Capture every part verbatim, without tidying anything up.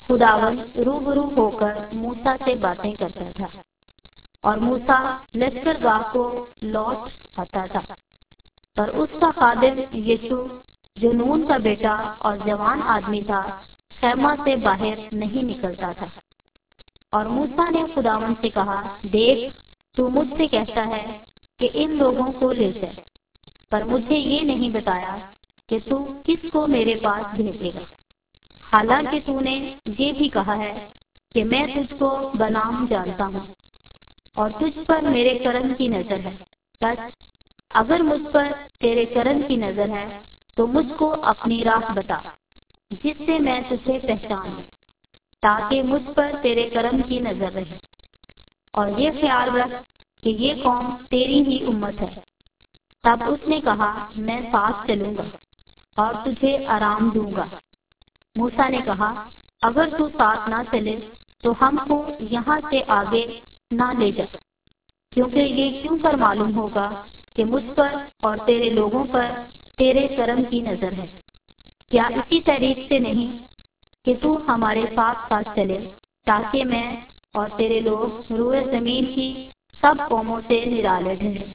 खुदावन रूबरू होकर मूसा से बातें करता था और मूसा लश्करगाह को लौट आता था, पर उसका खादिम यीशु जो नून का बेटा और जवान आदमी था, खैमा से बाहर नहीं निकलता था। और मूसा ने खुदावन से कहा, देख, तू मुझसे कहता है कि इन लोगों को ले चल, पर मुझे ये नहीं बताया कि तू किसको मेरे पास भेजेगा। हालांकि तूने ये भी कहा है कि मैं तुझको बनाम जानता हूँ और तुझ पर मेरे कर्म की नजर है। बस अगर मुझ पर तेरे कर्म की नजर है तो मुझको अपनी राह बता, जिससे मैं तुझे पहचान लूं, ताकि मुझ पर तेरे कर्म की नजर रहे। और ये ख्याल रख कि ये कौम तेरी ही उम्मत है। तब उसने कहा, मैं साथ चलूंगा और तुझे आराम दूंगा। मूसा ने कहा, अगर तू साथ ना चले तो हमको यहाँ से आगे ना ले जा, क्योंकि ये क्यों कर मालूम होगा कि मुझ पर और तेरे लोगों पर तेरे कर्म की नजर है। क्या इसी तरीके से नहीं कि तू हमारे साथ साथ चले, ताकि मैं और तेरे लोग रूए जमीन की सब कौमों से निराले ठहरे।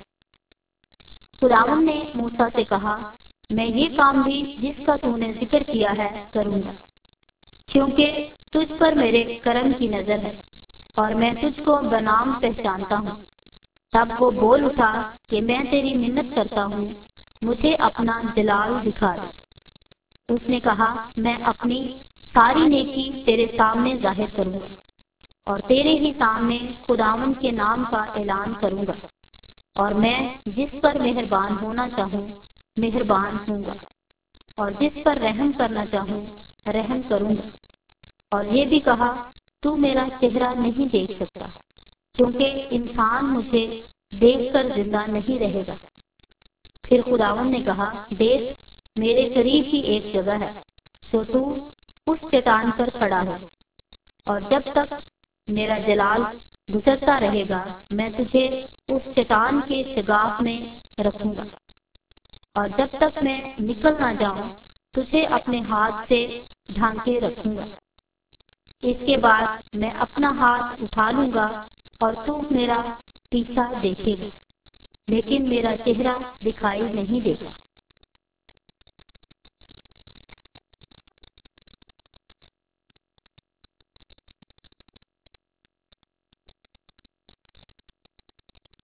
खुदावन ने मूसा से कहा, मैं ये काम भी जिसका तूने जिक्र किया है करूंगा, क्योंकि तुझ पर मेरे कर्म की नजर है और मैं तुझको बनाम पहचानता हूँ। तब वो बोल उठा कि मैं तेरी मिन्नत करता हूँ, मुझे अपना जलाल दिखा दे। उसने कहा, मैं अपनी सारी नेकी तेरे सामने जाहिर करूंगा और तेरे ही सामने खुदावन के नाम का ऐलान करूंगा, और मैं जिस पर मेहरबान होना चाहूँ मेहरबान हूँगा और जिस पर रहम करना चाहूँ रहम करूंगा। और ये भी कहा, तू मेरा चेहरा नहीं देख सकता, क्योंकि इंसान मुझे देखकर जिंदा नहीं रहेगा। फिर खुदावन ने कहा, देख, मेरे करीब ही एक जगह है, तो तू उस चट्टान पर खड़ा हो, और जब तक मेरा जलाल गुजरता रहेगा मैं तुझे उस चट्टान के शगाफ में रखूंगा, और जब तक मैं निकल ना जाऊं तुझे अपने हाथ से ढांके रखूंगा। इसके बाद मैं अपना हाथ उठा लूंगा और तू मेरा पीछा देखेगा, लेकिन मेरा चेहरा दिखाई नहीं देगा।